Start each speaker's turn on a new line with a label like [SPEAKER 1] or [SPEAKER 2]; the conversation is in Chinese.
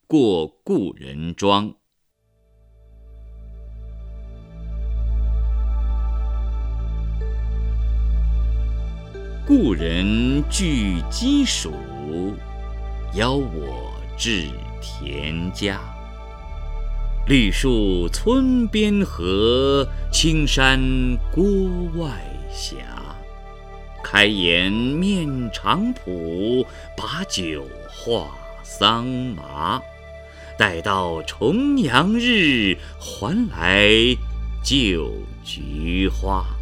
[SPEAKER 1] 过故人庄。故人具鸡黍，邀我至田家。绿树村边合，青山郭外斜。开颜面场圃，把酒话桑麻。待到重阳日，还来就菊花。